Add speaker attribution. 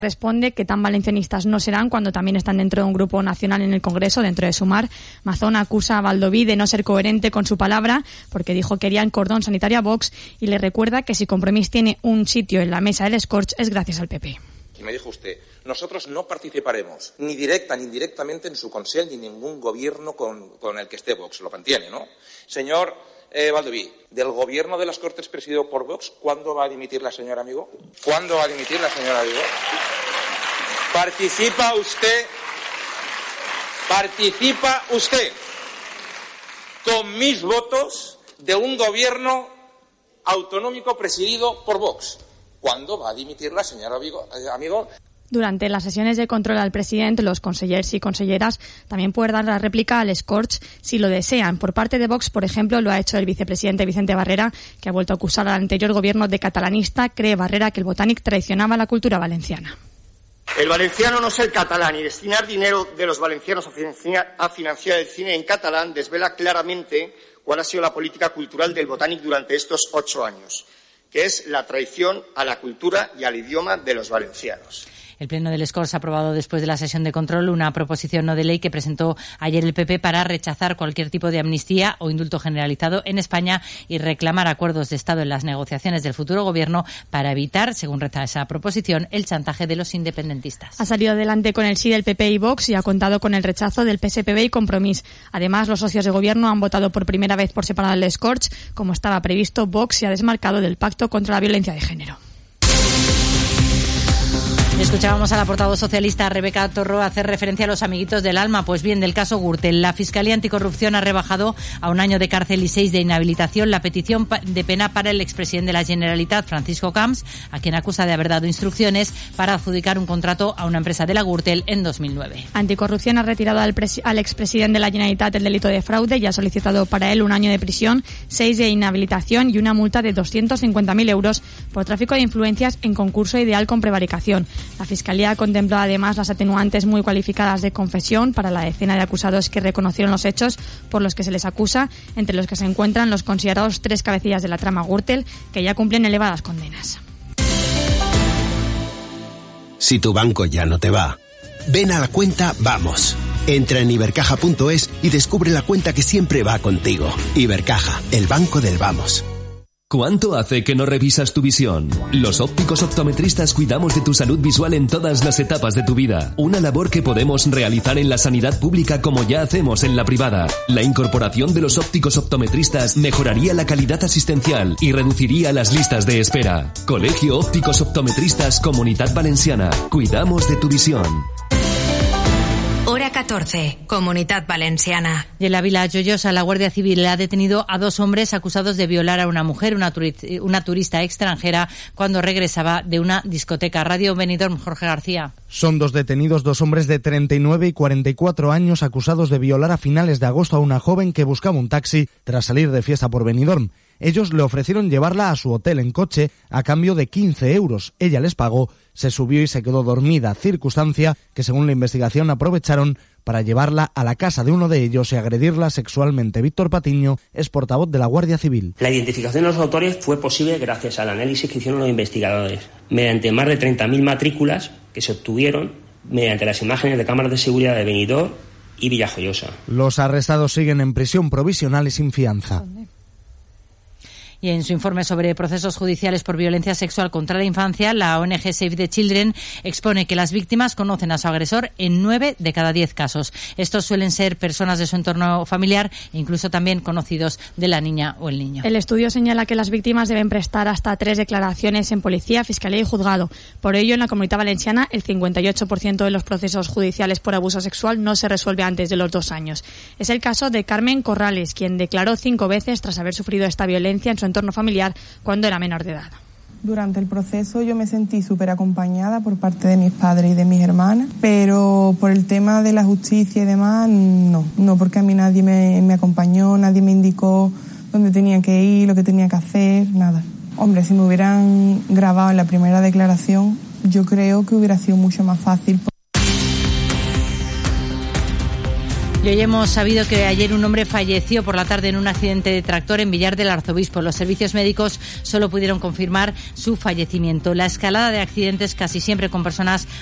Speaker 1: Responde que tan valencianistas no serán cuando también están dentro de un grupo nacional en el Congreso, dentro de Sumar. Mazón acusa a Baldoví de no ser coherente con su palabra porque dijo que querían cordón sanitario a Vox y le recuerda que si Compromís tiene un sitio en la mesa del Escorch es gracias al PP.
Speaker 2: Y me dijo usted, nosotros no participaremos ni directa ni indirectamente en su Consell ni en ningún gobierno con el que esté Vox. Lo mantiene, ¿no? Señor Baldoví, del gobierno de las Cortes presidido por Vox, ¿cuándo va a dimitir la señora Amigó? ¿Cuándo va a dimitir la señora Amigó? ¿Participa usted con mis votos de un gobierno autonómico presidido por Vox? ¿Cuándo va a dimitir la señora Amigó?
Speaker 1: Durante las sesiones de control al presidente, los consellers y conselleras también pueden dar la réplica al Escorch si lo desean. Por parte de Vox, por ejemplo, lo ha hecho el vicepresidente Vicente Barrera, que ha vuelto a acusar al anterior gobierno de catalanista. Cree Barrera que el Botànic traicionaba la cultura valenciana.
Speaker 3: El valenciano no es el catalán y destinar dinero de los valencianos a financiar el cine en catalán desvela claramente cuál ha sido la política cultural del Botànic durante estos 8 años, que es la traición a la cultura y al idioma de los valencianos.
Speaker 4: El Pleno del Escorch ha aprobado después de la sesión de control una proposición no de ley que presentó ayer el PP para rechazar cualquier tipo de amnistía o indulto generalizado en España y reclamar acuerdos de Estado en las negociaciones del futuro gobierno para evitar, según reza esa proposición, el chantaje de los independentistas.
Speaker 1: Ha salido adelante con el sí del PP y Vox y ha contado con el rechazo del PSPB y Compromís. Además, los socios de gobierno han votado por primera vez por separado el Escorch. Como estaba previsto, Vox se ha desmarcado del pacto contra la violencia de género.
Speaker 4: Escuchábamos a la portavoz socialista Rebeca Torro hacer referencia a los amiguitos del alma. Pues bien, del caso Gürtel, la Fiscalía Anticorrupción ha rebajado a 1 año de cárcel y 6 de inhabilitación la petición de pena para el expresidente de la Generalitat, Francisco Camps, a quien acusa de haber dado instrucciones para adjudicar un contrato a una empresa de la Gürtel en 2009.
Speaker 1: Anticorrupción ha retirado al expresidente de la Generalitat el delito de fraude y ha solicitado para él 1 año de prisión, 6 de inhabilitación y una multa de 250.000 euros por tráfico de influencias en concurso ideal con prevaricación. La Fiscalía contempló además las atenuantes muy cualificadas de confesión para la decena de acusados que reconocieron los hechos por los que se les acusa, entre los que se encuentran los considerados 3 cabecillas de la trama Gürtel, que ya cumplen elevadas condenas.
Speaker 5: Si tu banco ya no te va, ven a la cuenta Vamos. Entra en ibercaja.es y descubre la cuenta que siempre va contigo. Ibercaja, el banco del Vamos.
Speaker 6: ¿Cuánto hace que no revisas tu visión? Los ópticos optometristas cuidamos de tu salud visual en todas las etapas de tu vida. Una labor que podemos realizar en la sanidad pública como ya hacemos en la privada. La incorporación de los ópticos optometristas mejoraría la calidad asistencial y reduciría las listas de espera. Colegio Ópticos Optometristas Comunitat Valenciana. Cuidamos de tu visión.
Speaker 7: Hora 14, Comunitat Valenciana.
Speaker 4: Y en la Vila Joiosa, la Guardia Civil ha detenido a 2 hombres acusados de violar a una mujer, una turista extranjera, cuando regresaba de una discoteca. Radio Benidorm, Jorge García.
Speaker 8: Son 2 detenidos, 2 hombres de 39 y 44 años acusados de violar a finales de agosto a una joven que buscaba un taxi tras salir de fiesta por Benidorm. Ellos le ofrecieron llevarla a su hotel en coche a cambio de 15 euros. Ella les pagó, se subió y se quedó dormida, circunstancia que según la investigación aprovecharon para llevarla a la casa de uno de ellos y agredirla sexualmente. Víctor Patiño es portavoz de la Guardia Civil.
Speaker 9: La identificación de los autores fue posible gracias al análisis que hicieron los investigadores, mediante más de 30.000 matrículas que se obtuvieron mediante las imágenes de cámaras de seguridad de Benidorm y Vila Joiosa.
Speaker 8: Los arrestados siguen en prisión provisional y sin fianza.
Speaker 4: Y en su informe sobre procesos judiciales por violencia sexual contra la infancia, la ONG Save the Children expone que las víctimas conocen a su agresor en 9 de cada 10 casos. Estos suelen ser personas de su entorno familiar e incluso también conocidos de la niña o el niño.
Speaker 1: El estudio señala que las víctimas deben prestar hasta 3 declaraciones en policía, fiscalía y juzgado. Por ello, en la Comunitat Valenciana, el 58% de los procesos judiciales por abuso sexual no se resuelve antes de los 2 años. Es el caso de Carmen Corrales, quien declaró 5 veces tras haber sufrido esta violencia en su entorno familiar cuando era menor de edad.
Speaker 10: Durante el proceso yo me sentí súper acompañada por parte de mis padres y de mis hermanas, pero por el tema de la justicia y demás, no, porque a mí nadie me acompañó, nadie me indicó dónde tenía que ir, lo que tenía que hacer, nada. Hombre, si me hubieran grabado en la primera declaración, yo creo que hubiera sido mucho más fácil.
Speaker 4: Y hoy hemos sabido que ayer un hombre falleció por la tarde en un accidente de tractor en Villar del Arzobispo. Los servicios médicos solo pudieron confirmar su fallecimiento. La escalada de accidentes, casi siempre con personas